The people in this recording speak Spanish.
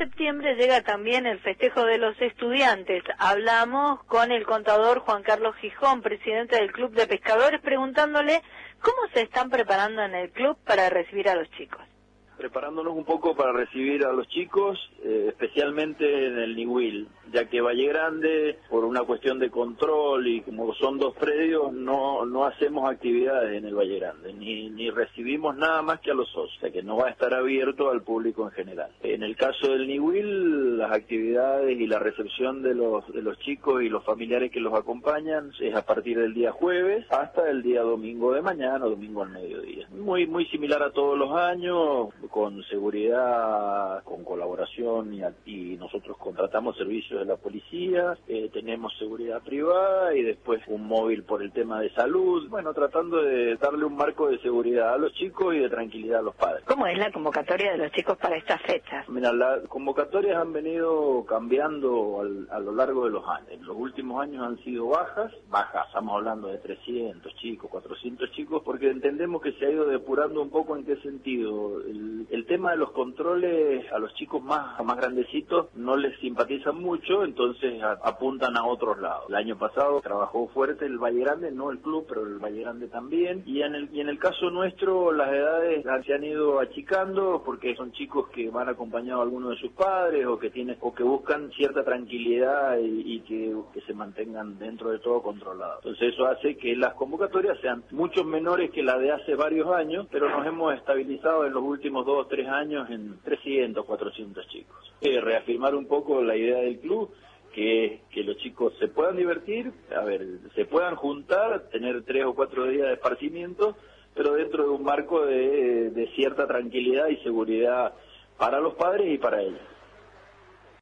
septiembre llega también el festejo de los estudiantes. Hablamos con el contador Juan Carlos Gijón, presidente del Club de Pescadores, preguntándole cómo se están preparando en el club para recibir a los chicos. Preparándonos un poco para recibir a los chicos, especialmente en el Niwil, ya que Valle Grande, por una cuestión de control y como son dos predios, no hacemos actividades en el Valle Grande, ni recibimos nada más que a los socios, o sea que no va a estar abierto al público en general. En el caso del Niwil, las actividades y la recepción de los chicos y los familiares que los acompañan es a partir del día jueves hasta el día domingo de mañana o domingo al mediodía. Muy similar a todos los años, con seguridad, con colaboración y nosotros contratamos servicios de la policía, tenemos seguridad privada y después un móvil por el tema de salud, bueno, tratando de darle un marco de seguridad a los chicos y de tranquilidad a los padres. ¿Cómo es la convocatoria de los chicos para estas fechas? Mira, las convocatorias han venido cambiando a lo largo de los años. En los últimos años han sido bajas, estamos hablando de 300 chicos, 400 chicos, porque entendemos que se ha ido depurando un poco. ¿En qué sentido? El tema de los controles a los chicos más grandecitos no les simpatizan mucho, entonces apuntan a otros lados. El año pasado trabajó fuerte el Valle Grande, no el club, pero el Valle Grande también, y en el caso nuestro las edades se han ido achicando porque son chicos que van acompañados de alguno de sus padres o que buscan cierta tranquilidad y que se mantengan dentro de todo controlados. Entonces eso hace que las convocatorias sean mucho menores que la de hace varios años, pero nos hemos estabilizado en los últimos 2 o 3 años en 300, 400 chicos. Reafirmar un poco la idea del club, que los chicos se puedan divertir, se puedan juntar, tener 3 o 4 días de esparcimiento, pero dentro de un marco de cierta tranquilidad y seguridad para los padres y para ellos.